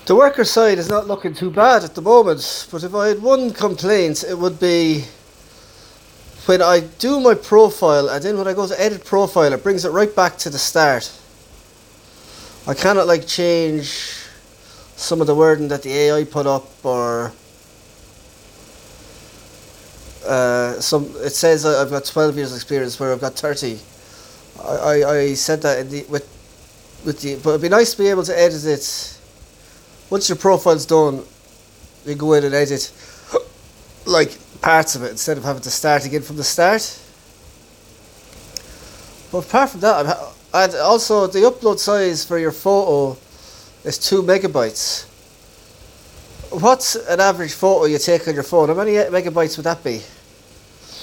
The worker side is not looking too bad at the moment, but if I had one complaint, it would be when I do my profile and then when I go to edit profile, it brings it right back to the start. I cannot like change some of the wording that the AI put up, or it says I've got 12 years experience where I've got 30. I said that in the with the, but it'd be nice to be able to edit it. Once your profile's done, you go in and edit like parts of it instead of having to start again from the start. But apart from that, I'd also the upload size for your photo is 2 megabytes. What's an average photo you take on your phone? How many megabytes would that be?